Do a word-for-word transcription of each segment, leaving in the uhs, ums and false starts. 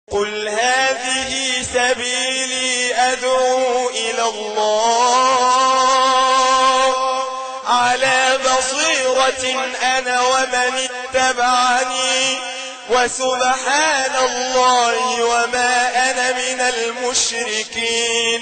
قل هذه سبيلي أدعو إلى الله على بصيرة أنا ومن اتبعني وسبحان الله وما أنا من المشركين.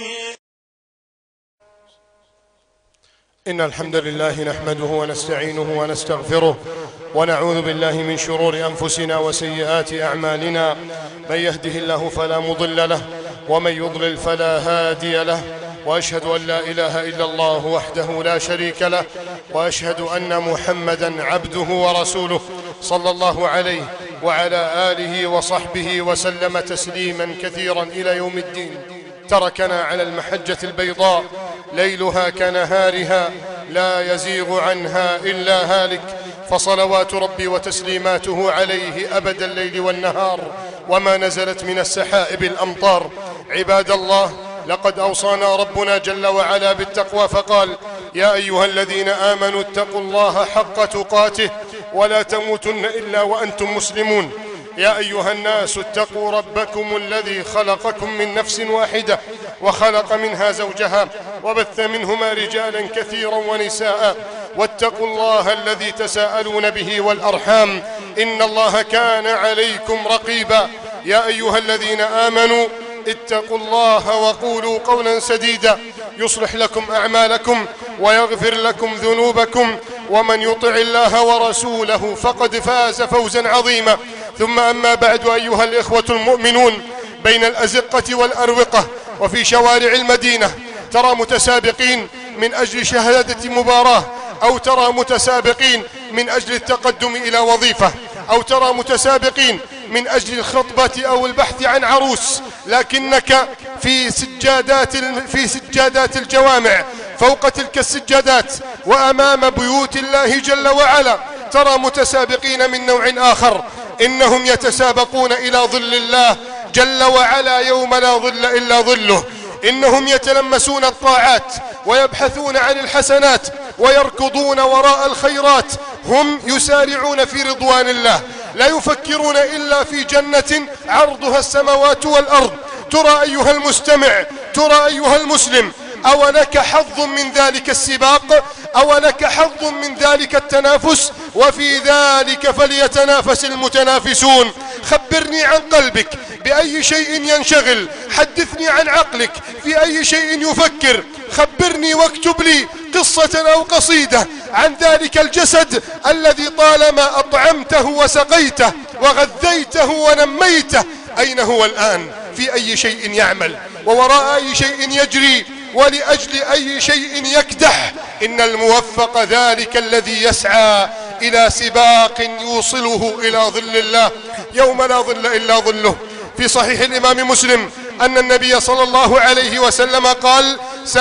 إن الحمد لله نحمده ونستعينه ونستغفره ونعوذ بالله من شرور أنفسنا وسيئات أعمالنا. من يهده الله فلا مضل له ومن يضلل فلا هادي له، وأشهد أن لا إله إلا الله وحده لا شريك له، وأشهد أن محمدا عبده ورسوله صلى الله عليه وعلى آله وصحبه وسلم تسليما كثيرا إلى يوم الدين. تركنا على المحجة البيضاء ليلها كنهارها لا يزيغ عنها إلا هالك، فصلوات ربي وتسليماته عليه أبد الليل والنهار، وما نزلت من السحائب الأمطار. عباد الله، لقد أوصانا ربنا جل وعلا بالتقوى فقال: يا أيها الذين آمنوا اتقوا الله حق تقاته ولا تموتن إلا وأنتم مسلمون. يا أيها الناس اتقوا ربكم الذي خلقكم من نفس واحدة وخلق منها زوجها وبث منهما رجالا كثيرا ونساء، واتقوا الله الذي تساءلون به والأرحام إن الله كان عليكم رقيبا. يا أيها الذين آمنوا اتقوا الله وقولوا قولا سديدا يصلح لكم أعمالكم ويغفر لكم ذنوبكم، ومن يطع الله ورسوله فقد فاز فوزا عظيما. ثم أما بعد، أيها الإخوة المؤمنون، بين الأزقة والأروقة وفي شوارع المدينة ترى متسابقين من أجل شهادة مباراة، أو ترى متسابقين من أجل التقدم إلى وظيفة، أو ترى متسابقين من أجل الخطبة أو البحث عن عروس. لكنك في سجادات في سجادات الجوامع، فوق تلك السجادات وأمام بيوت الله جل وعلا، ترى متسابقين من نوع آخر، إنهم يتسابقون إلى ظل الله جل وعلا يوم لا ظل إلا ظله. إنهم يتلمسون الطاعات ويبحثون عن الحسنات ويركضون وراء الخيرات، هم يسارعون في رضوان الله، لا يفكرون إلا في جنة عرضها السماوات والأرض. ترى أيها المستمع، ترى أيها المسلم، أو لك حظ من ذلك السباق، أو لك حظ من ذلك التنافس، وفي ذلك فليتنافس المتنافسون. خبرني عن قلبك، بأي شيء ينشغل؟ حدثني عن عقلك، في أي شيء يفكر؟ خبرني واكتب لي قصة أو قصيدة عن ذلك الجسد الذي طالما أطعمته وسقيته وغذيته ونميته، أين هو الآن؟ في أي شيء يعمل؟ ووراء أي شيء يجري؟ ولأجل أي شيء يكدح؟ إن الموفق ذلك الذي يسعى إلى سباق يوصله إلى ظل الله يوم لا ظل إلا ظله. في صحيح الإمام مسلم أن النبي صلى الله عليه وسلم قال: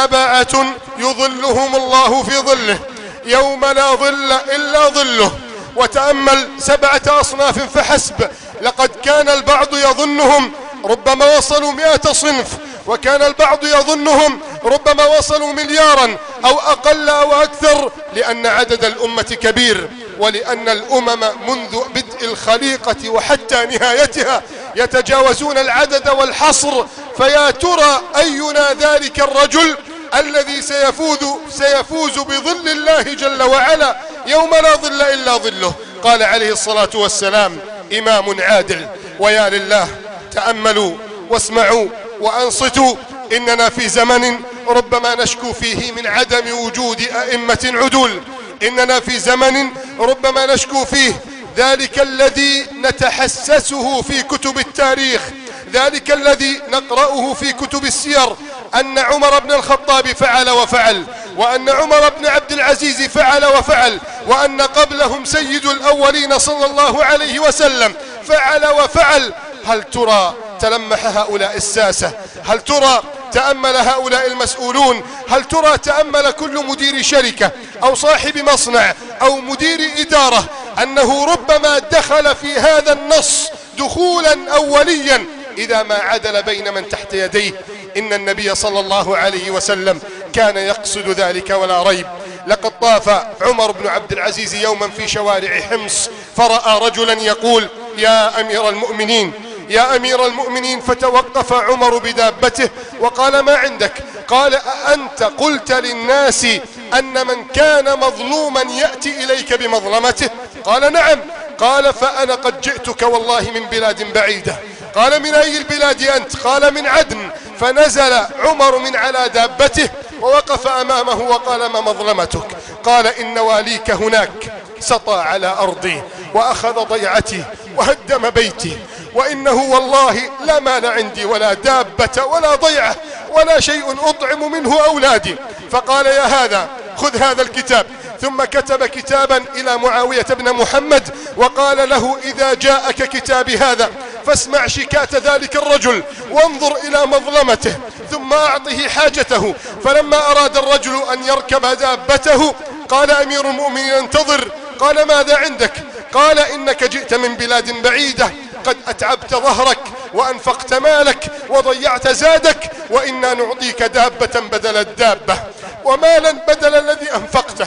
سبعة يظلهم الله في ظله يوم لا ظل إلا ظله. وتأمل سبعة أصناف فحسب. لقد كان البعض يظنهم ربما وصلوا مئة صنف، وكان البعض يظنهم ربما وصلوا مليارا أو أقل أو أكثر، لأن عدد الأمة كبير، ولأن الأمم منذ بدء الخليقة وحتى نهايتها يتجاوزون العدد والحصر. فيا ترى أينا ذلك الرجل الذي سيفوز سيفوز بظل الله جل وعلا يوم لا ظل إلا ظله. قال عليه الصلاة والسلام: إمام عادل. ويا لله، تأملوا واسمعوا وأنصتوا، إننا في زمن ربما نشكو فيه من عدم وجود أئمة عدول. إننا في زمن ربما نشكو فيه ذلك الذي نتحسسه في كتب التاريخ، ذلك الذي نقرأه في كتب السير، أن عمر بن الخطاب فعل وفعل، وأن عمر بن عبد العزيز فعل وفعل، وأن قبلهم سيد الأولين صلى الله عليه وسلم فعل وفعل. هل ترى تلمح هؤلاء الساسة؟ هل ترى تأمل هؤلاء المسؤولون؟ هل ترى تأمل كل مدير شركة أو صاحب مصنع أو مدير إدارة أنه ربما دخل في هذا النص دخولا أوليا إذا ما عدل بين من تحت يديه؟ إن النبي صلى الله عليه وسلم كان يقصد ذلك ولا ريب. لقد طاف عمر بن عبد العزيز يوما في شوارع حمص، فرأى رجلا يقول: يا أمير المؤمنين، يا أمير المؤمنين. فتوقف عمر بدابته وقال: ما عندك؟ قال: أأنت قلت للناس أن من كان مظلوما يأتي إليك بمظلمته؟ قال: نعم. قال: فأنا قد جئتك والله من بلاد بعيدة. قال: من أي البلاد أنت؟ قال: من عدن. فنزل عمر من على دابته ووقف أمامه وقال: ما مظلمتك؟ قال: إن واليك هناك سطى على أرضي وأخذ ضيعتي وهدم بيتي، وإنه والله لا مال عندي ولا دابة ولا ضيعة ولا شيء أطعم منه أولادي. فقال: يا هذا خذ هذا الكتاب. ثم كتب كتابا إلى معاوية بن محمد وقال له: إذا جاءك كتابي هذا فاسمع شكاة ذلك الرجل وانظر إلى مظلمته ثم أعطه حاجته. فلما أراد الرجل أن يركب دابته قال أمير المؤمنين: انتظر. قال: ماذا عندك؟ قال: إنك جئت من بلاد بعيدة، قد أتعبت ظهرك وأنفقت مالك وضيعت زادك، وإنا نعطيك دابة بدل الدابة، ومالا بدل الذي أنفقته،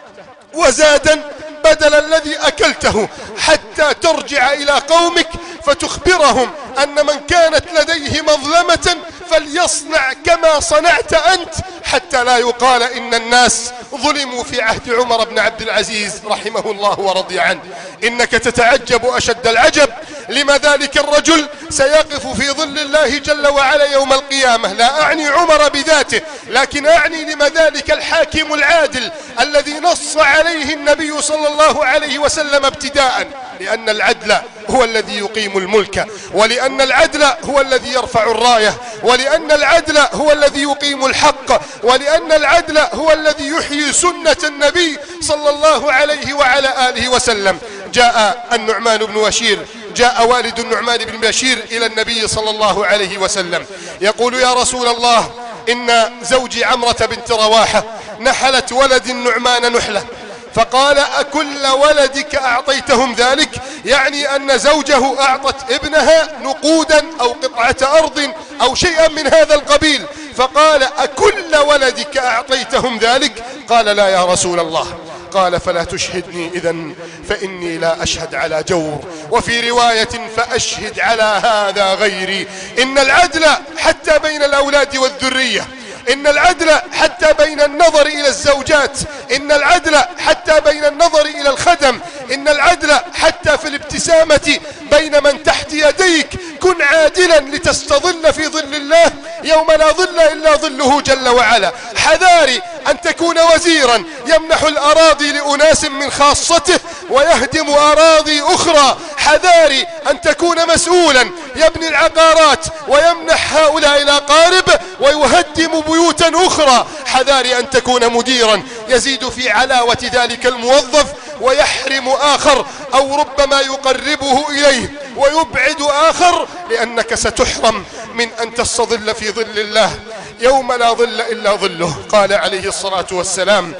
وزادا بدل الذي أكلته، حتى ترجع إلى قومك فتخبرهم أن من كانت لديه مظلمة فليصنع كما صنعت أنت، حتى لا يقال إن الناس ظلموا في عهد عمر بن عبد العزيز رحمه الله ورضي عنه. إنك تتعجب أشد العجب لما ذلك الرجل سيقف في ظل الله جل وعلا يوم القيامة. لا أعني عمر بذاته، لكن أعني لما ذلك الحاكم العادل الذي نص عليه النبي صلى الله عليه وسلم ابتداء، لأن العدل هو الذي يقيم الملك، ولأن العدل هو الذي يرفع الراية، ولأن العدل هو الذي يقيم الحق، ولأن العدل هو الذي يحيي سنة النبي صلى الله عليه وعلى آله وسلم. جاء النعمان بن بشير جاء والد النعمان بن بشير إلى النبي صلى الله عليه وسلم يقول: يا رسول الله، إن زوجي عمرة بنت رواحة نحلت ولد النعمان نحلة. فقال: أكل ولدك أعطيتهم ذلك؟ يعني أن زوجه أعطت ابنها نقودا أو قطعة أرض أو شيئا من هذا القبيل. فقال: أكل ولدك أعطيتهم ذلك؟ قال: لا يا رسول الله. قال: فلا تشهدني إذن، فإني لا أشهد على جور. وفي رواية: فأشهد على هذا غيري. إن العدل حتى بين الأولاد والذرية، إن العدل حتى بين النظر إلى الزوجات، إن العدل حتى بين النظر إلى الخدم، إن العدل حتى في الابتسامة بين من تحت يديك. كن عادلا لتستظل في ظل الله يوم لا ظل إلا ظله جل وعلا. حذاري أن تكون وزيرا يمنح الأراضي لأناس من خاصته ويهدم أراضي أخرى. حذاري أن تكون مسؤولا يبني العقارات ويمنح هؤلاء الأقارب ويهدم بيوتا أخرى. حذاري أن تكون مديرا يزيد في علاوة ذلك الموظف ويحرم آخر، أو ربما يقربه إليه ويبعد آخر، لأنك ستحرم من أن تستظل في ظل الله يوم لا ظل إلا ظله. قال عليه الصلاة والسلام: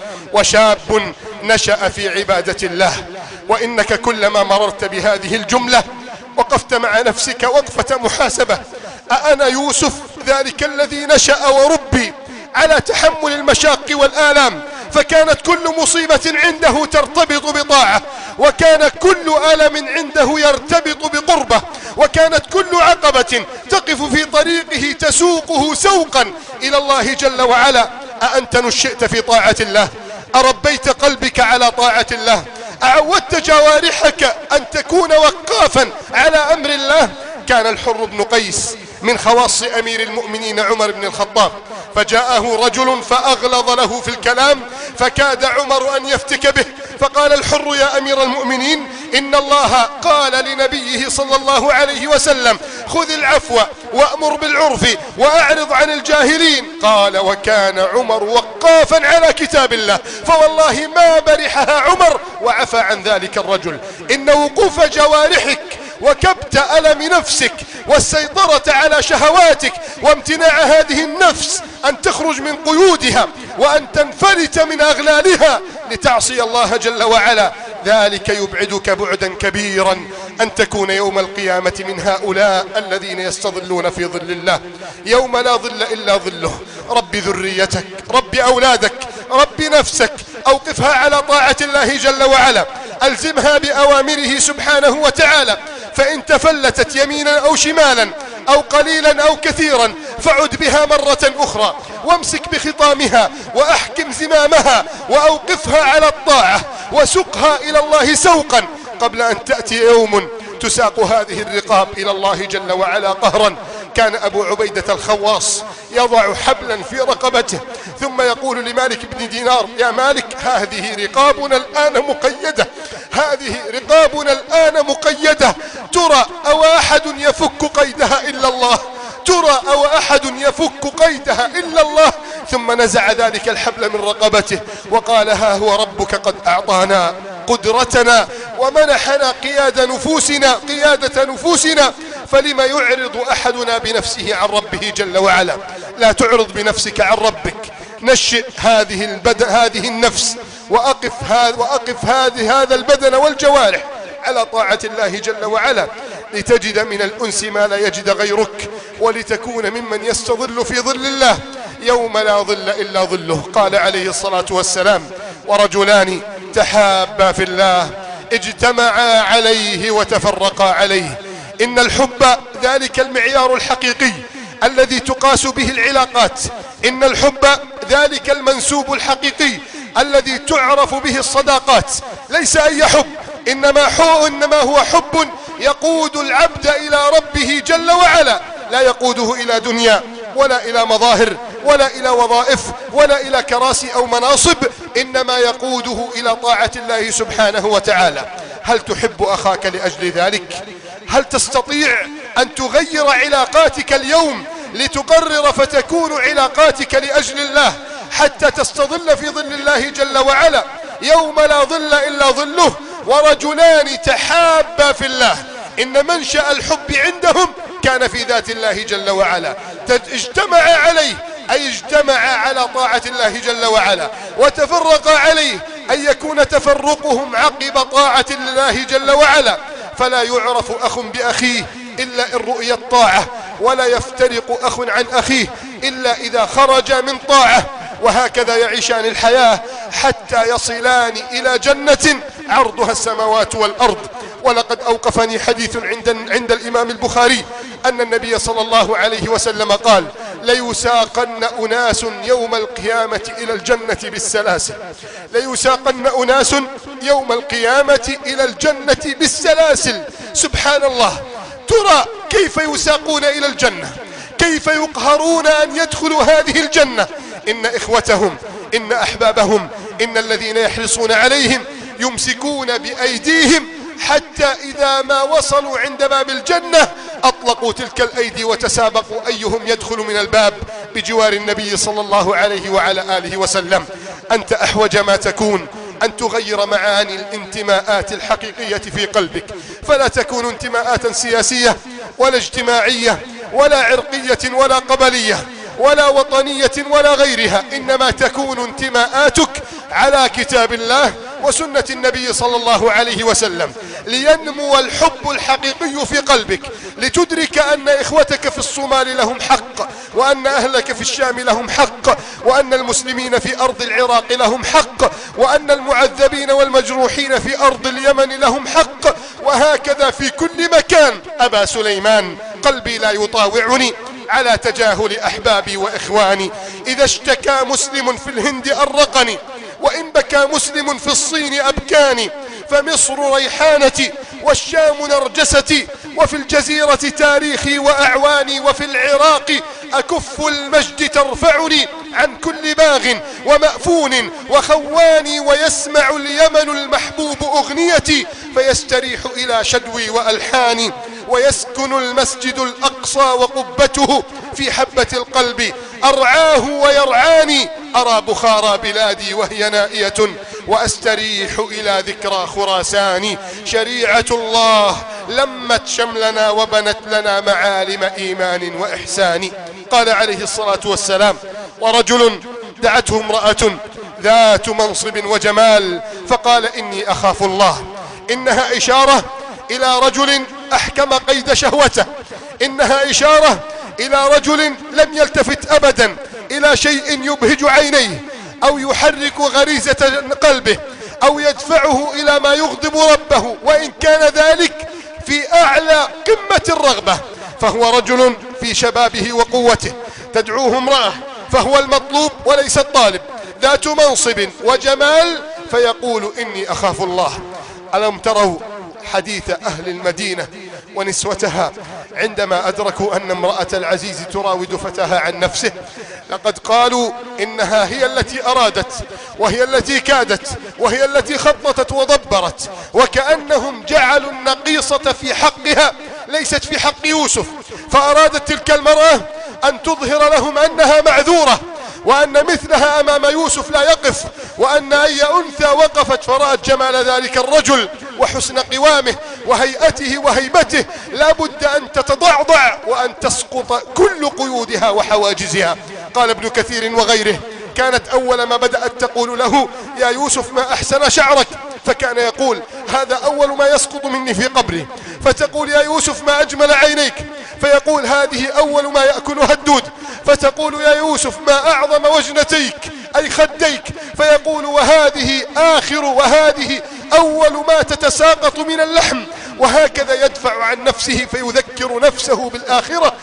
وشاب نشأ في عبادة الله. وإنك كلما مررت بهذه الجملة وقفت مع نفسك وقفة محاسبة: أأنا يوسف ذلك الذي نشأ وربي على تحمل المشاق والآلام، فكانت كل مصيبة عنده ترتبط بطاعة، وكان كل ألم عنده يرتبط بقربة، وكانت كل عقبة تقف في طريقه تسوقه سوقا إلى الله جل وعلا. أأنت نشئت في طاعة الله؟ أربيت قلبك على طاعة الله؟ أعودت جوارحك أن تكون وقافا على أمر الله؟ كان الحر بن قيس من خواص أمير المؤمنين عمر بن الخطاب، فجاءه رجل فأغلظ له في الكلام فكاد عمر أن يفتك به. فقال الحر: يا أمير المؤمنين، إن الله قال لنبيه صلى الله عليه وسلم: خذ العفو وأمر بالعرف وأعرض عن الجاهلين. قال: وكان عمر وقافا على كتاب الله، فوالله ما برحها عمر وعفى عن ذلك الرجل. إن وقوف جوارحك وكبت ألم نفسك والسيطرة على شهواتك وامتناع هذه النفس أن تخرج من قيودها وأن تنفلت من أغلالها لتعصي الله جل وعلا، ذلك يبعدك بعدا كبيرا أن تكون يوم القيامة من هؤلاء الذين يستظلون في ظل الله يوم لا ظل إلا ظله. رب ذريتك، رب أولادك، رب نفسك، أوقفها على طاعة الله جل وعلا، ألزمها بأوامره سبحانه وتعالى، فإن تفلتت يمينا أو شمالا أو قليلا أو كثيرا فعد بها مرة أخرى وامسك بخطامها وأحكم زمامها وأوقفها على الطاعة وسقها إلى الله سوقا قبل أن تأتي يوم تساق هذه الرقاب إلى الله جل وعلا قهرا. كان أبو عبيدة الخواص يضع حبلا في رقبته ثم يقول لمالك بن دينار: يا مالك، هذه رقابنا الآن مقيدة، هذه رقابنا الآن مقيدة، ترى أو أحد يفك قيدها إلا الله، ترى أو أحد يفك قيدها إلا الله. ثم نزع ذلك الحبل من رقبته وقال: ها هو ربك قد أعطانا قدرتنا ومنحنا قيادة نفوسنا قيادة نفوسنا فلما يعرض أحدنا بنفسه عن ربه جل وعلا؟ لا تعرض بنفسك عن ربك، نشئ هذه البدن هذه النفس وأقف, هذا وأقف هذه هذا البدن والجوارح على طاعة الله جل وعلا لتجد من الأنس ما لا يجد غيرك، ولتكون ممن يستظل في ظل الله يوم لا ظل إلا ظله. قال عليه الصلاة والسلام: ورجلان تحابا في الله اجتمعا عليه وتفرقا عليه. إن الحب ذلك المعيار الحقيقي الذي تقاس به العلاقات، إن الحب ذلك المنسوب الحقيقي الذي تعرف به الصداقات. ليس أي حب، إنما, حب إنما هو حب يقود العبد إلى ربه جل وعلا، لا يقوده إلى دنيا ولا إلى مظاهر ولا إلى وظائف ولا إلى كراسي أو مناصب، إنما يقوده إلى طاعة الله سبحانه وتعالى. هل تحب أخاك لأجل ذلك؟ هل تستطيع أن تغير علاقاتك اليوم لتقرر فتكون علاقاتك لأجل الله حتى تستظل في ظل الله جل وعلا يوم لا ظل إلا ظله؟ ورجلان تحابا في الله، إن منشأ الحب عندهم كان في ذات الله جل وعلا، اجتمع عليه أي اجتمع على طاعة الله جل وعلا، وتفرق عليه أن يكون تفرقهم عقب طاعة الله جل وعلا. فلا يعرف أخ بأخيه إلا إن رؤي الطاعة، ولا يفترق أخ عن أخيه إلا إذا خرج من طاعة. وهكذا يعيشان الحياة حتى يصلان إلى جنة عرضها السماوات والأرض. ولقد أوقفني حديث عند, عند الإمام البخاري أن النبي صلى الله عليه وسلم قال: ليساقن أناس يوم القيامة إلى الجنة بالسلاسل، ليساقن أناس يوم القيامة إلى الجنة بالسلاسل. سبحان الله، ترى كيف يساقون إلى الجنة، كيف يقهرون أن يدخلوا هذه الجنة. إن إخوتهم، إن أحبابهم، إن الذين يحرصون عليهم يمسكون بأيديهم حتى إذا ما وصلوا عند باب الجنة أطلقوا تلك الأيدي وتسابقوا أيهم يدخل من الباب بجوار النبي صلى الله عليه وعلى آله وسلم. أنت أحوج ما تكون أن تغير معاني الانتماءات الحقيقية في قلبك، فلا تكون انتماءات سياسية ولا اجتماعية ولا عرقية ولا قبلية ولا وطنية ولا غيرها، إنما تكون انتماءاتك على كتاب الله وسنة النبي صلى الله عليه وسلم، لينمو الحب الحقيقي في قلبك، لتدرك أن إخوتك في الصومال لهم حق، وأن أهلك في الشام لهم حق، وأن المسلمين في أرض العراق لهم حق، وأن المعذبين والمجروحين في أرض اليمن لهم حق، وهكذا في كل مكان. أبا سليمان، قلبي لا يطاوعني على تجاهل أحبابي وإخواني. إذا اشتكى مسلم في الهند أرقني، وإن بكى مسلم في الصين أبكاني، فمصر ريحانتي والشام نرجستي، وفي الجزيرة تاريخي وأعواني، وفي العراق أكف المجد ترفعني عن كل باغ ومأفون وخواني، ويسمع اليمن المحبوب أغنيتي فيستريح إلى شدوي وألحاني، ويسكن المسجد الأقصى وقبته في حبة القلب أرعاه ويرعاني. أرى بخارى بلادي وهي نائية وأستريح إلى ذكرى خراسان. شريعة الله لمت شملنا وبنت لنا معالم إيمان وإحسان. قال عليه الصلاة والسلام: ورجل دعته امرأة ذات منصب وجمال فقال: إني أخاف الله. إنها إشارة إلى رجل أحكم قيد شهوته، إنها إشارة إلى رجل لم يلتفت أبدا إلى شيء يبهج عينيه أو يحرك غريزة قلبه أو يدفعه إلى ما يغضب ربه، وإن كان ذلك في أعلى قمة الرغبة، فهو رجل في شبابه وقوته، تدعوه امرأة فهو المطلوب وليس الطالب، ذات منصب وجمال فيقول إني أخاف الله. ألم تروا حديث أهل المدينة ونسوتها عندما أدركوا أن امرأة العزيز تراود فتاها عن نفسه؟ لقد قالوا إنها هي التي أرادت وهي التي كادت وهي التي خططت ودبرت، وكأنهم جعلوا النقيصة في حقها ليست في حق يوسف، فأرادت تلك المرأة أن تظهر لهم أنها معذورة، وأن مثلها أمام يوسف لا يقف، وأن أي أنثى وقفت فرأت جمال ذلك الرجل وحسن قوامه وهيئته وهيبته لا بد أن تتضعضع وأن تسقط كل قيودها وحواجزها. قال ابن كثير وغيره: كانت أول ما بدأت تقول له: يا يوسف ما أحسن شعرك، فكان يقول: هذا أول ما يسقط مني في قبري. فتقول: يا يوسف ما أجمل عينيك، فيقول: هذه أول ما يأكلها الدود. فتقول: يا يوسف ما أعظم وجنتيك أي خديك، فيقول: وهذه آخر وهذه أول ما تتساقط من اللحم. وهكذا يدفع عن نفسه فيذكر نفسه بالآخرة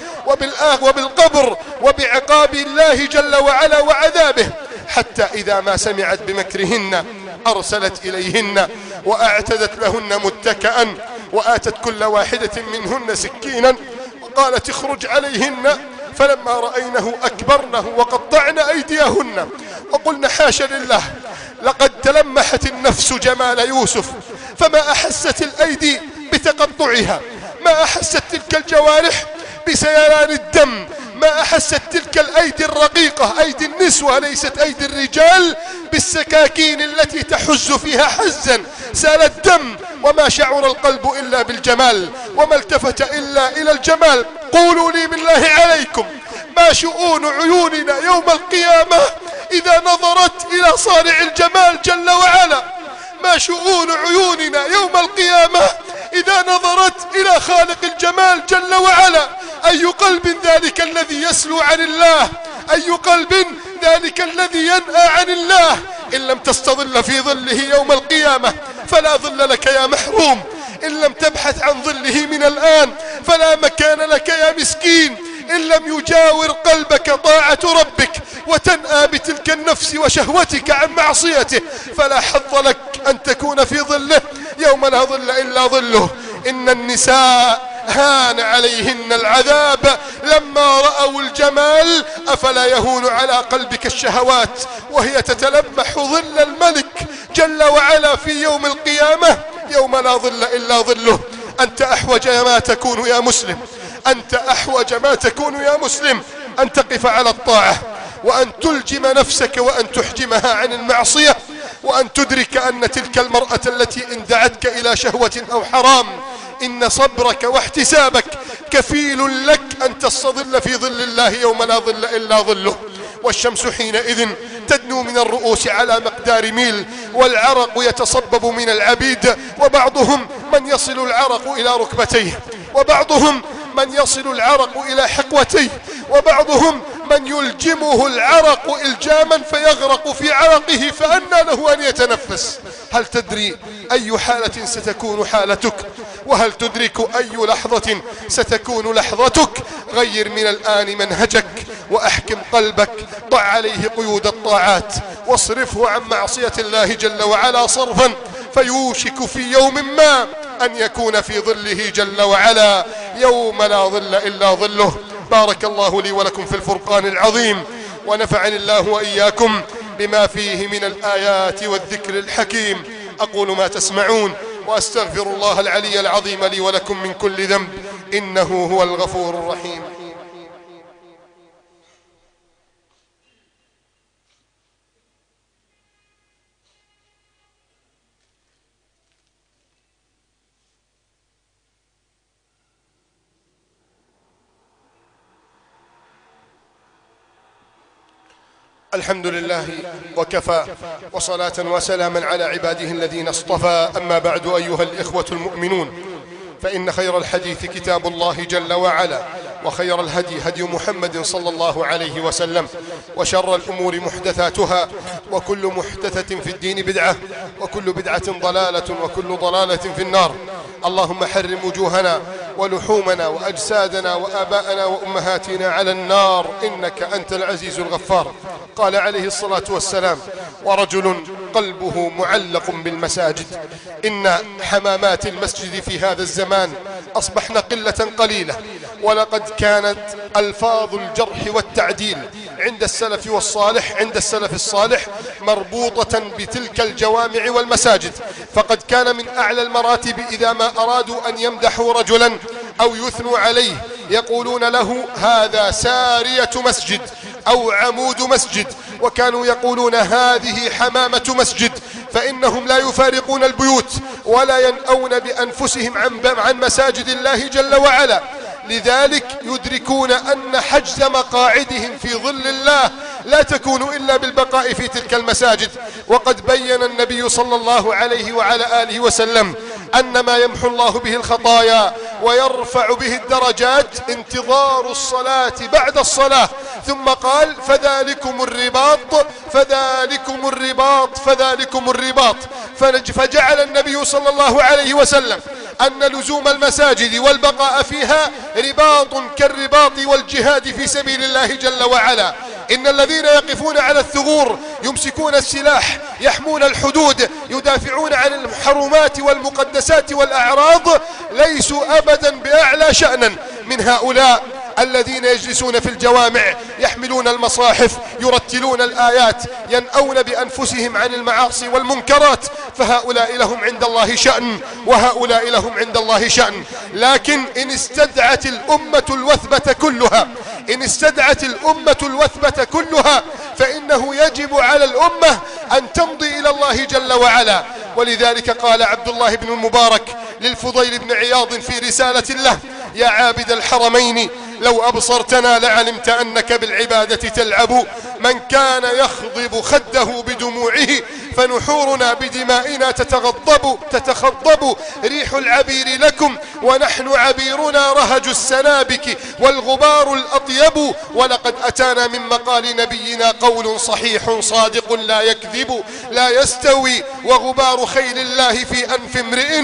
وبالقبر وبعقاب الله جل وعلا وعذابه، حتى إذا ما سمعت بمكرهن أرسلت إليهن وأعتدت لهن متكئا، وآتت كل واحدة منهن سكينا وقالت: اخرج عليهن. فلما رأينه أكبرنه وقطعن أيديهن وقلن: حاشا لله، لقد تلمحت النفس جمال يوسف، فما أحست الأيدي بتقطعها، ما أحست تلك الجوارح بسيلان الدم، ما أحست تلك الأيدي الرقيقة أيدي النسوة ليست أيدي الرجال بالسكاكين التي تحز فيها حزا سال الدم، وما شعر القلب إلا بالجمال وما التفت إلا إلى الجمال. قولوا لي بالله عليكم، ما شؤون عيوننا يوم القيامة إذا نظرت إلى صانع الجمال جل وعلا؟ ما شؤون عيوننا يوم القيامة إذا نظرت إلى خالق الجمال جل وعلا؟ أي قلب ذلك الذي يسلو عن الله؟ أي قلب ذلك الذي ينأى عن الله؟ إن لم تستظل في ظله يوم القيامة فلا ظل لك يا محروم، إن لم تبحث عن ظله من الآن فلا مكان لك يا مسكين، إن لم يجاور قلبك طاعة ربك وتنأى بتلك النفس وشهوتك عن معصيته فلا حظ لك أن تكون في ظله يوم لا ظل إلا ظله. إن النساء هان عليهن العذاب لما رأوا الجمال، أفلا يهون على قلبك الشهوات وهي تتلمح ظل الملك جل وعلا في يوم القيامة يوم لا ظل إلا ظله. أنت أحوج ما تكون يا مسلم، أنت أحوج ما تكون يا مسلم أن تقف على الطاعة، وأن تلجم نفسك وأن تحجمها عن المعصية، وأن تدرك أن تلك المرأة التي إن دعتك إلى شهوة أو حرام إن صبرك واحتسابك كفيل لك أن تستظل في ظل الله يوم لا ظل إلا ظله. والشمس حينئذ تدنو من الرؤوس على مقدار ميل، والعرق يتصبب من العبيد، وبعضهم من يصل العرق إلى ركبتيه، وبعضهم من يصل العرق إلى حقوتيه، وبعضهم من يلجمه العرق إلجاما فيغرق في عرقه فأنى له أن يتنفس. هل تدري أي حالة ستكون حالتك؟ وهل تدرك أي لحظة ستكون لحظتك؟ غير من الآن منهجك وأحكم قلبك، ضع عليه قيود الطاعات واصرفه عن معصية الله جل وعلا صرفا، فيوشك في يوم ما أن يكون في ظله جل وعلا يوم لا ظل إلا ظله. بارك الله لي ولكم في الفرقان العظيم، ونفعني الله وإياكم بما فيه من الآيات والذكر الحكيم. أقول ما تسمعون وأستغفر الله العلي العظيم لي ولكم من كل ذنب، إنه هو الغفور الرحيم. الحمد لله وكفى، وصلاة وسلاما على عباده الذين اصطفى. أما بعد، أيها الإخوة المؤمنون، فإن خير الحديث كتاب الله جل وعلا، وخير الهدي هدي محمد صلى الله عليه وسلم، وشر الأمور محدثاتها، وكل محدثة في الدين بدعة، وكل بدعة ضلالة، وكل ضلالة في النار. اللهم حرم وجوهنا ولحومنا وأجسادنا وآباءنا وأمهاتنا على النار إنك أنت العزيز الغفار. قال عليه الصلاة والسلام: ورجل قلبه معلق بالمساجد. إن حمامات المسجد في هذا الزمان أصبحن قلة قليلة، ولقد كانت ألفاظ الجرح والتعديل عند السلف والصالح عند السلف الصالح مربوطة بتلك الجوامع والمساجد، فقد كان من أعلى المراتب إذا ما أرادوا أن يمدحوا رجلا أو يثنوا عليه يقولون له: هذا سارية مسجد أو عمود مسجد، وكانوا يقولون: هذه حمامة مسجد، فإنهم لا يفارقون البيوت ولا ينأون بأنفسهم عن مساجد الله جل وعلا. لذلك يدركون أن حجز مقاعدهم في ظل الله لا تكون إلا بالبقاء في تلك المساجد. وقد بين النبي صلى الله عليه وعلى آله وسلم أن ما يمحو الله به الخطايا ويرفع به الدرجات انتظار الصلاة بعد الصلاة، ثم قال: فذلكم الرباط فذلكم الرباط فذلكم الرباط. فجعل النبي صلى الله عليه وسلم أن لزوم المساجد والبقاء فيها رباط كالرباط والجهاد في سبيل الله جل وعلا. إن الذين يقفون على الثغور يمسكون السلاح يحمون الحدود يدافعون عن الحرمات والمقدسات والأعراض ليسوا أبدا بأعلى شأنا من هؤلاء الذين يجلسون في الجوامع يحملون المصاحف يرتلون الآيات ينأون بأنفسهم عن المعاصي والمنكرات، فهؤلاء لهم عند الله شأن وهؤلاء لهم عند الله شأن. لكن إن استدعت الأمة الوثبة كلها إن استدعت الأمة الوثبة كلها فإنه يجب على الأمة أن تمضي إلى الله جل وعلا. ولذلك قال عبد الله بن المبارك للفضيل بن عياض في رسالة له: يا عابد الحرمين لو أبصرتنا لعلمت أنك بالعبادة تلعب، من كان يخضب خده بدموعه فنحورنا بدمائنا تتغضب تتخضب، ريح العبير لكم ونحن عبيرنا رهج السنابك والغبار الأطيب، ولقد أتانا من مقال نبينا قول صحيح صادق لا يكذب، لا يستوي وغبار خيل الله في أنف امرئ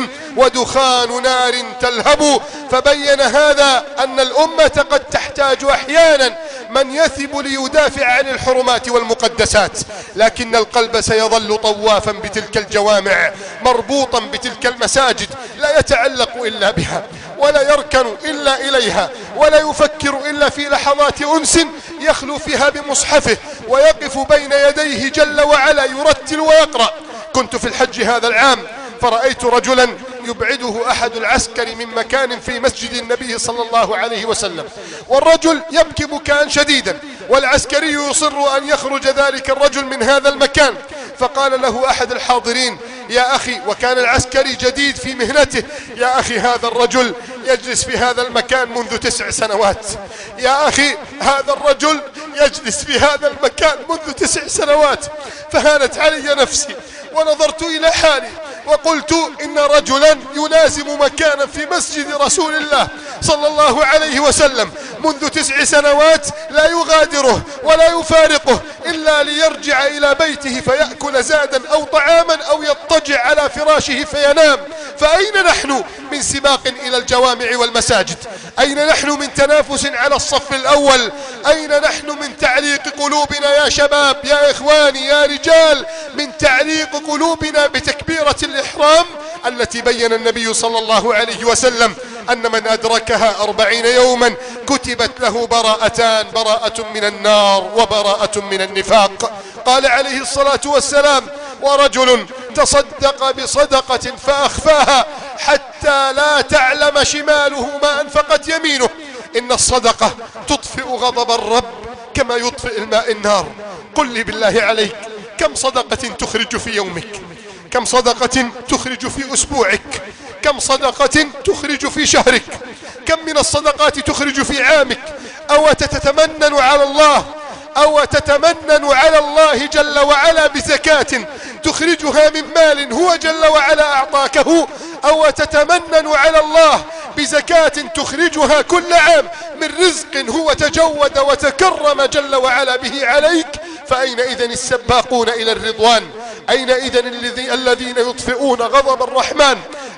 ودخان نار تلهب. فبين هذا أن الأمة قد تحتاج أحيانا من يثب ليدافع عن الحرمات والمقدسات، لكن القلب سيظل طوافا بتلك الجوامع مربوطا بتلك المساجد، لا يتعلق إلا بها ولا يركن إلا إليها ولا يفكر إلا في لحظات أنس يخلو فيها بمصحفه ويقف بين يديه جل وعلا يرتل ويقرأ. كنت في الحج هذا العام فرأيت رجلا يبعده أحد العسكر من مكان في مسجد النبي صلى الله عليه وسلم، والرجل يبكي بكاء شديدا، والعسكري يصر أن يخرج ذلك الرجل من هذا المكان. فقال له أحد الحاضرين: يا أخي، وكان العسكري جديد في مهنته: يا أخي، هذا الرجل يجلس في هذا المكان منذ تسع سنوات. يا أخي، هذا الرجل يجلس في هذا المكان منذ تسع سنوات. فهانت علي نفسي ونظرت إلى حالي وقلت: إن رجلا يلازم مكانا في مسجد رسول الله صلى الله عليه وسلم منذ تسع سنوات لا يغادره ولا يفارقه إلا ليرجع إلى بيته فيأكل زادا أو طعاما أو يضطجع على فراشه فينام. فأين نحن من سباق إلى الجوامع والمساجد؟ أين نحن من تنافس على الصف الأول؟ أين نحن من تعليق قلوبنا يا شباب يا إخواني يا رجال، من تعليق قلوبنا بتكبيرة الإحرام التي بين النبي صلى الله عليه وسلم أن من أدركها أربعين يوما كتبت له براءتان: براءة من النار وبراءة من النفاق. قال عليه الصلاة والسلام: ورجل تصدق بصدقة فأخفاها حتى لا تعلم شماله ما أنفقت يمينه. إن الصدقة تطفئ غضب الرب كما يطفئ الماء النار. قل لي بالله عليك، كم صدقة تخرج في يومك؟ كم صدقة تخرج في أسبوعك؟ كم صدقة تخرج في شهرك؟ كم من الصدقات تخرج في عامك؟ أو تتمنن على الله أو تتمنن على الله جل وعلا بزكاة تخرجها من مال هو جل وعلا أعطاكه؟ أو تتمنن على الله بزكاة تخرجها كل عام من رزق هو تجود وتكرم جل وعلا به عليك؟ فأين إذن السباقون إلى الرضوان؟ أين إذن الذين يطفئون غضب الرحمن؟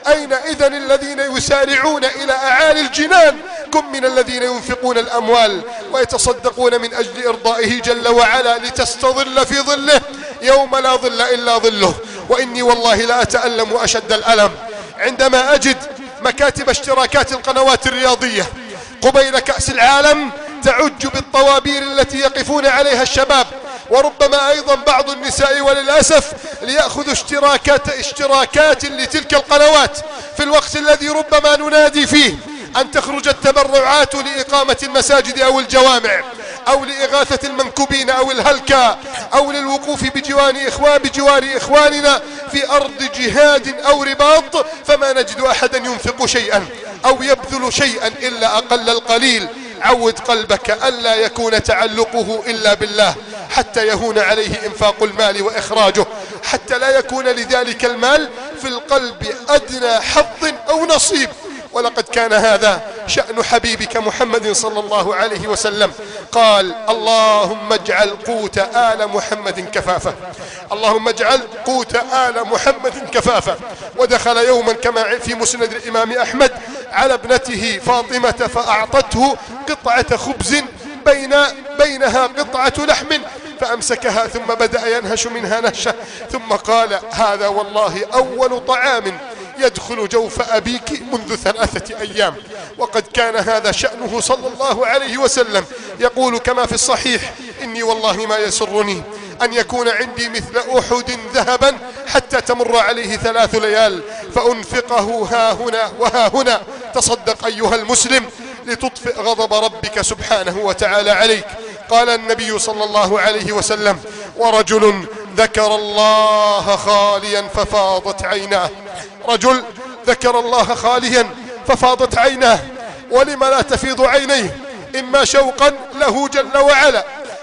أين إذن الذين يسارعون إلى أعالي الجنان؟ كن من الذين ينفقون الأموال ويتصدقون من أجل إرضائه جل وعلا لتستظل في ظله يوم لا ظل إلا ظله. وإني والله لا أتألم أشد الألم عندما أجد مكاتب اشتراكات القنوات الرياضية قبيل كأس العالم تعج بالطوابير التي يقفون عليها الشباب، وربما أيضا بعض النساء وللأسف ليأخذوا اشتراكات, اشتراكات لتلك القنوات في الوقت الذي ربما ننادي فيه أن تخرج التبرعات لإقامة المساجد أو الجوامع أو لإغاثة المنكوبين أو الهلكى أو للوقوف بجوار إخوان بجوار إخواننا في أرض جهاد أو رباط، فما نجد أحدا ينفق شيئا أو يبذل شيئا إلا أقل القليل. عود قلبك ألا يكون تعلقه إلا بالله حتى يهون عليه إنفاق المال وإخراجه، حتى لا يكون لذلك المال في القلب أدنى حظ أو نصيب. ولقد كان هذا شأن حبيبك محمد صلى الله عليه وسلم، قال اللهم اجعل قوت آل محمد كفافة، اللهم اجعل قوت آل محمد كفافة. ودخل يوما كما في مسند الإمام أحمد على ابنته فاطمة فأعطته قطعة خبز بين بينها قطعة لحم فأمسكها ثم بدأ ينهش منها نهشة ثم قال هذا والله أول طعام يدخل جوف أبيك منذ ثلاثة أيام. وقد كان هذا شأنه صلى الله عليه وسلم، يقول كما في الصحيح إني والله ما يسرني أن يكون عندي مثل أحد ذهبا حتى تمر عليه ثلاث ليال فأنفقه ها هنا وها هنا. تصدق أيها المسلم لتطفئ غضب ربك سبحانه وتعالى عليك. قال النبي صلى الله عليه وسلم ورجل ذكر الله خاليا ففاضت عيناه، رجل ذكر الله خاليا ففاضت عيناه. ولم لا تفيض عينيه؟ إما شوقا له جل وعلا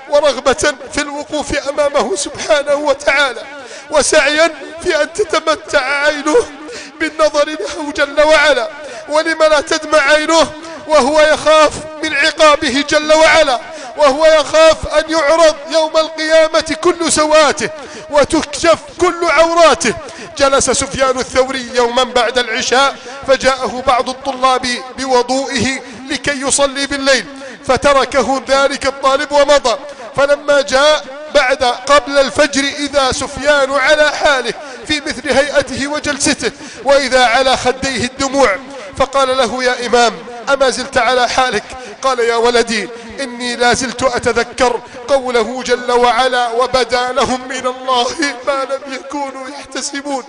ورغبة في الوقوف أمامه سبحانه وتعالى وسعيا في أن تتمتع عينه بالنظر له جل وعلا. ولم لا تدمع عينه وهو يخاف من عقابه جل وعلا، وهو يخاف أن يعرض يوم القيامة كل سواته وتكشف كل عوراته. جلس سفيان الثوري يوما بعد العشاء فجاءه بعض الطلاب بوضوئه لكي يصلي بالليل فتركه ذلك الطالب ومضى. فلما جاء بعد قبل الفجر إذا سفيان على حاله في مثل هيئته وجلسته وإذا على خديه الدموع، فقال له يا إمام أما زلت على حالك؟ قال يا ولدي إني لا زلت أتذكر قوله جل وعلا وبدا لهم من الله ما لم يكونوا يحتسبون.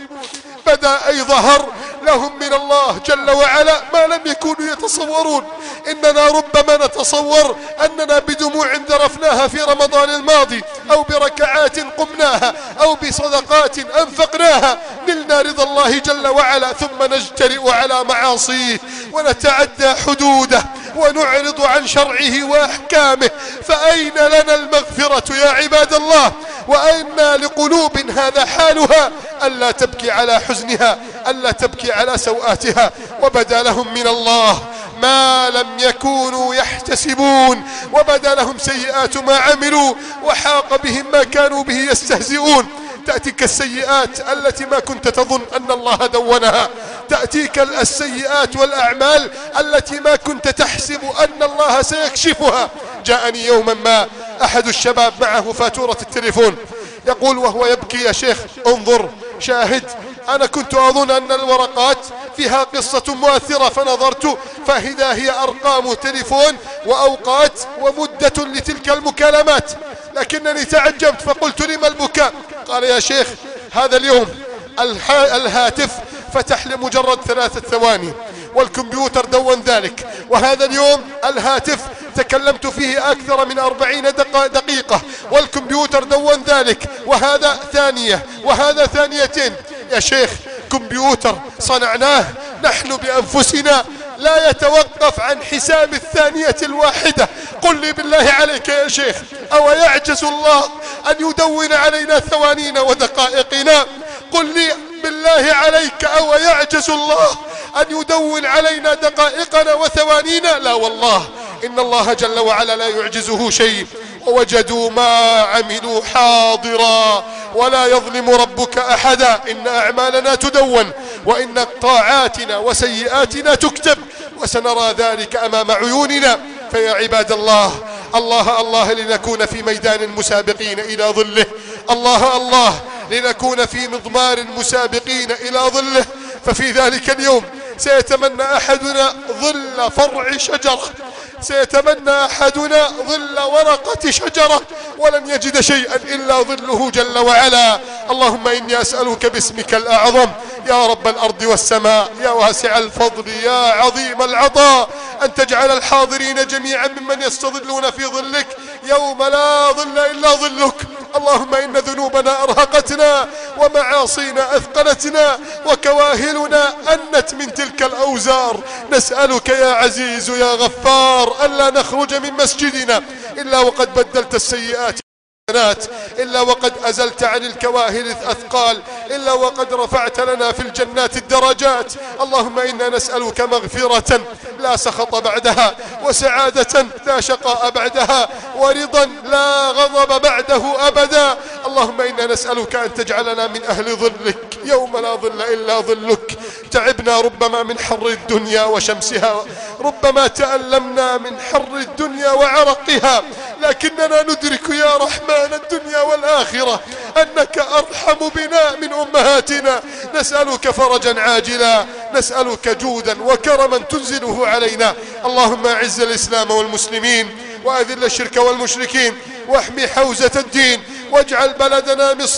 بدا أي ظهر لهم من الله جل وعلا ما لم يكونوا يتصورون. إننا ربما نتصور أننا بدموع ذرفناها في رمضان الماضي أو بركعات قمناها أو بصدقات أنفقناها نلنا رضا الله جل وعلا، ثم نجترئ على معاصيه ونتعدى حدوده ونعرض عن شرعه وأحكامه. فأين لنا المغفرة يا عباد الله؟ وأين لقلوب هذا حالها ألا تبكي على حزنها، ألا تبكي على سوآتها؟ وبدا لهم من الله ما لم يكونوا يحتسبون، وبدا لهم سيئات ما عملوا وحاق بهم ما كانوا به يستهزئون. تأتيك السيئات التي ما كنت تظن أن الله دونها، تأتيك السيئات والأعمال التي ما كنت تحسب أن الله سيكشفها. جاءني يوما ما أحد الشباب معه فاتورة التليفون يقول وهو يبكي يا شيخ انظر شاهد، أنا كنت أظن أن الورقات فيها قصة مؤثرة فنظرت فإذا هي أرقام تليفون وأوقات ومدة لتلك المكالمات، لكنني تعجبت فقلت لما البكاء؟ قال يا شيخ هذا اليوم الهاتف فتح لمجرد ثلاثة ثواني والكمبيوتر دون ذلك، وهذا اليوم الهاتف تكلمت فيه أكثر من أربعين دقيقة والكمبيوتر دون ذلك، وهذا ثانية وهذا ثانيتين. يا شيخ كمبيوتر صنعناه نحن بأنفسنا لا يتوقف عن حساب الثانية الواحدة. قل لي بالله عليك يا شيخ أو يعجز الله أن يدون علينا ثوانينا ودقائقنا؟ قل لي بالله عليك أو يعجز الله أن يدون علينا دقائقنا وثوانينا؟ لا والله إن الله جل وعلا لا يعجزه شيء. ووجدوا ما عملوا حاضرا ولا يظلم ربك أحدا. إن أعمالنا تدون وإن طاعاتنا وسيئاتنا تكتب وسنرى ذلك أمام عيوننا. فيا عباد الله، الله الله لنكون في ميدان المسابقين إلى ظله، الله الله لنكون في مضمار المسابقين إلى ظله. ففي ذلك اليوم سيتمنى أحدنا ظل فرع شجرة، سيتمنى أحدنا ظل ورقة شجرة، ولن يجد شيئا إلا ظله جل وعلا. اللهم إني أسألك باسمك الأعظم يا رب الأرض والسماء، يا واسع الفضل، يا عظيم العطاء، أن تجعل الحاضرين جميعا ممن يستظلون في ظلك يوم لا ظل إلا ظلك. اللهم إن ذنوبنا أرهقتنا ومعاصينا أثقلتنا وكواهلنا أنت من تلك الأوزار. نسألك يا عزيز يا غفار ألا نخرج من مسجدنا إلا وقد بدلت السيئات إلا وقد أزلت عن الكواهل الأثقال، إلا وقد رفعت لنا في الجنات الدرجات. اللهم إنا نسألك مغفرة لا سخط بعدها، وسعادة لا شقاء بعدها، ورضا لا غضب بعده أبدا. اللهم إنا نسألك أن تجعلنا من أهل ظلك يوم لا ظل إلا ظلك. تعبنا ربما من حر الدنيا وشمسها، ربما تألمنا من حر الدنيا وعرقها، لكننا ندرك يا رحمن الدنيا والآخرة أنك أرحم بنا من أمهاتنا. نسألك فرجا عاجلا، نسألك جودا وكرما تنزله علينا. اللهم أعز الإسلام والمسلمين وأذل الشرك والمشركين واحمي حوزة الدين، واجعل بلدنا مصر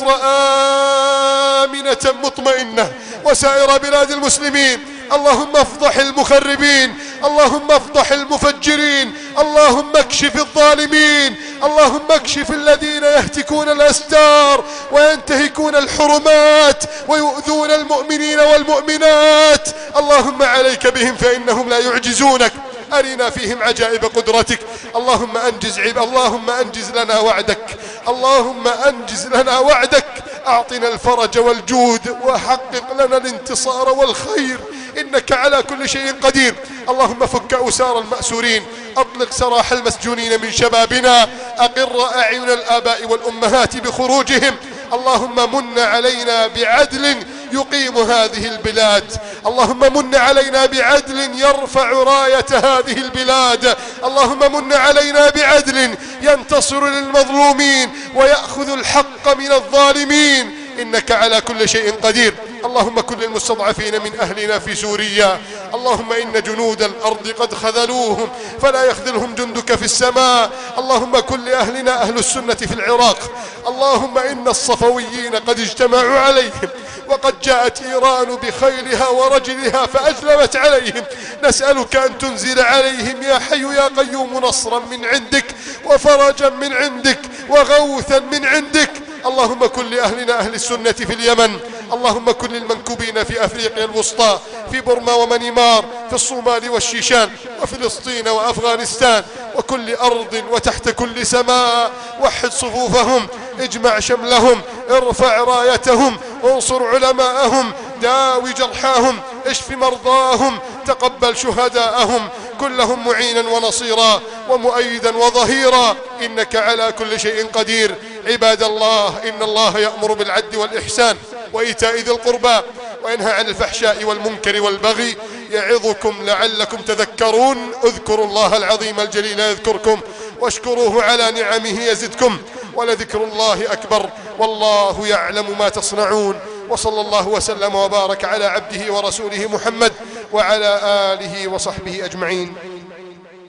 آمنة مطمئنة وسائر بلاد المسلمين. اللهم افضح المخربين، اللهم افضح المفجرين، اللهم اكشف الظالمين، اللهم اكشف الذين يهتكون الأستار وينتهكون الحرمات ويؤذون المؤمنين والمؤمنات. اللهم عليك بهم فإنهم لا يعجزونك. أرنا فيهم عجائب قدرتك. اللهم أنجز عب اللهم أنجز لنا وعدك، اللهم أنجز لنا وعدك. أعطنا الفرج والجود وحقق لنا الانتصار والخير، إنك على كل شيء قدير. اللهم فك أسار المأسورين، أطلق سراح المسجونين من شبابنا، أقر أعين الآباء والأمهات بخروجهم. اللهم من علينا بعدل يقيم هذه البلاد، اللهم من علينا بعدل يرفع راية هذه البلاد، اللهم من علينا بعدل ينتصر للمظلومين ويأخذ الحق من الظالمين، إنك على كل شيء قدير. اللهم كن للمستضعفين من أهلنا في سوريا، اللهم إن جنود الأرض قد خذلوهم فلا يخذلهم جندك في السماء. اللهم كن لأهلنا أهل السنة في العراق، اللهم إن الصفويين قد اجتمعوا عليهم وقد جاءت إيران بخيلها ورجلها فأجلبت عليهم. نسألك أن تنزل عليهم يا حي يا قيوم نصرا من عندك وفرجا من عندك وغوثا من عندك. اللهم كن لأهلنا أهل السنة في اليمن، اللهم كن للمنكوبين في أفريقيا الوسطى، في بورما ومنيمار، في الصومال والشيشان وفلسطين وأفغانستان وكل أرض وتحت كل سماء. وحد صفوفهم، اجمع شملهم، ارفع رايتهم، انصر علماءهم، داوي جرحاهم، اشف مرضاهم، تقبل شهداءهم، كن لهم معينا ونصيرا ومؤيدا وظهيرا، إنك على كل شيء قدير. عباد الله، إن الله يأمر بالعدل والإحسان وإيتاء ذي القربى وينهى عن الفحشاء والمنكر والبغي يعظكم لعلكم تذكرون. اذكروا الله العظيم الجليل يذكركم واشكروه على نعمه يزدكم، ولذكر الله أكبر، والله يعلم ما تصنعون. وصلى الله وسلم وبارك على عبده ورسوله محمد وعلى آله وصحبه أجمعين.